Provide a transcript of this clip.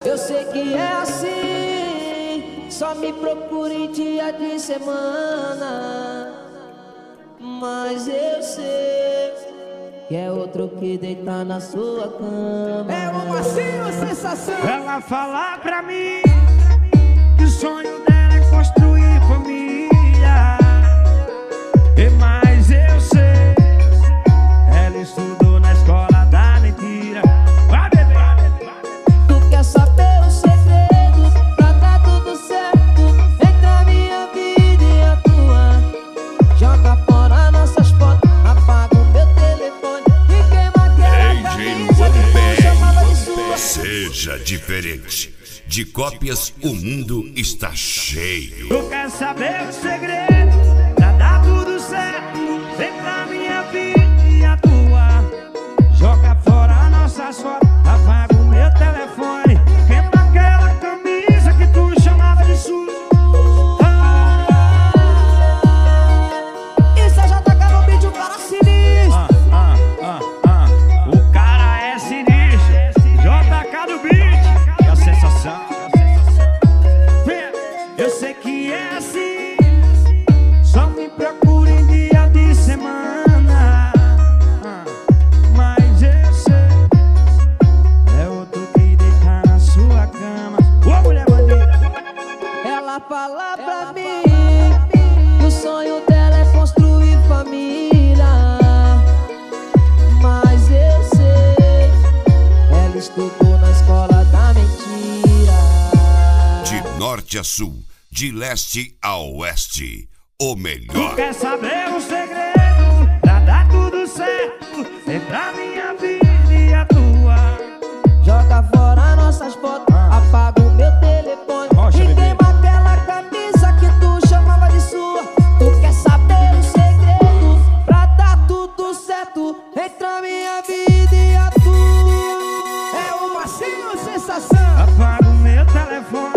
Eu sei que é assim, só me procure dia de semana. Mas eu sei que é outro que deita na sua cama. É uma macia sensação. Ela fala pra mim que o sonho dela é construir família. E mais eu sei, ela estudou na escola da mentira. Vai, bebê! Tu quer saber o segredo pra dar tudo certo entre a minha vida e a tua? Joga fora nossas fotos, apaga o meu telefone e queima aquela camisa que tu chamava de sua. Seja diferente. De cópias o mundo está cheio. Tu quer saber o segredo pra dar tudo certo entre a minha vida e a tua? Joga fora nossas fotos, apaga o meu telefone, queima aquela camisa que tu chamava de sua. E cê já toca no beat, o cara sinistro. O cara é sinistro. JK do beat, é a sensação. Eu sei que é assim, só me procura em dia de semana. Mas eu sei, é outro que deita na sua cama. Ô mulher bandida! Ela fala pra mim que o sonho dela é construir família. Mas eu sei, ela estudou na escola da mentira. De norte a sul, de leste a oeste, o Tu melhor. quer saber o segredo pra dar tudo certo entre a minha vida e a tua? Joga fora nossas fotos, apaga o meu telefone Rocha, e bebê. queima aquela camisa que tu chamava de sua. Tu quer saber o segredo pra dar tudo certo entre a minha vida e a tua? É uma macia sensação. Apaga o meu telefone.